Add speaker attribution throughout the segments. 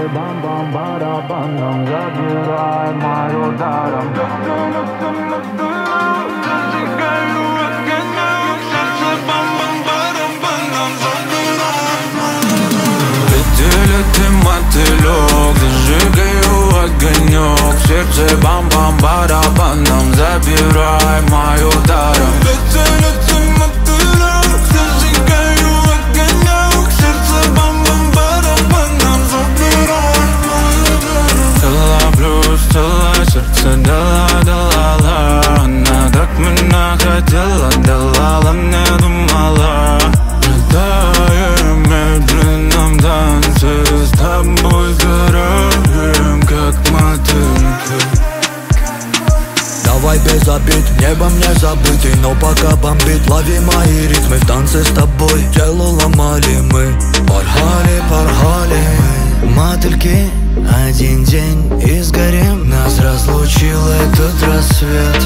Speaker 1: бам-бам-барабаном забирай мою даром. Летели ты, мотылек, зажигаю огонек. В сердце бам-бам-барабаном забирай мою даром. Летели ты, мотылек, зажигаю огонек. В сердце бам-бам-барабаном забирай мою даром. Дала плюс, дала сердце, дала. Она так меня хотела, дала, мне думала. Летаем в медленном танце, с тобой сгораем, как мотыльки.
Speaker 2: Давай без обид, небом не забытый, но пока бомбит. Лови мои ритмы в танце с тобой. Тело ломали мы, порхали. Мотыльки, один день и сгорим. Нас разлучил этот рассвет.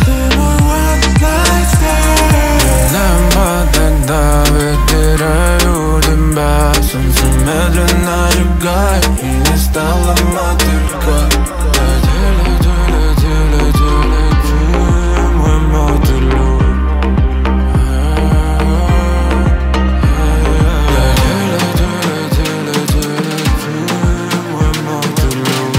Speaker 1: Небо тогда теряю тебя. Солнце медленно сжигает, и не стало мотылька. Мой мотылек. Мой мотылек.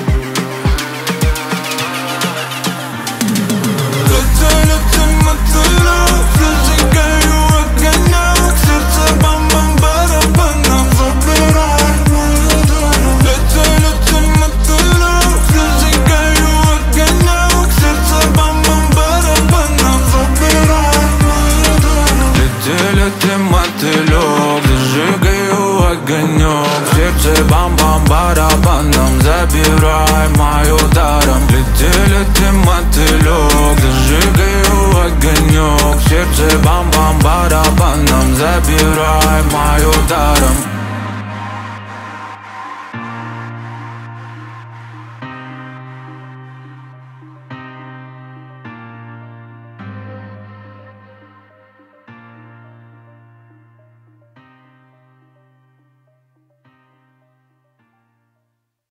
Speaker 1: Летели ты, мотылек, зажигаю огонек. Сердце бам-бам-барабаном забирай мою даром. Летели ты, мотылек, зажигаю огонек. Сердце бам-бам-барабаном забирай мою даром. Летели ты, мотылек, зажигаю огонек. Сердце бам-бам-барабаном забирай мою даром. Летели ты, мотылек, зажигаю огонек. Сердце бам-бам-барабаном забирай.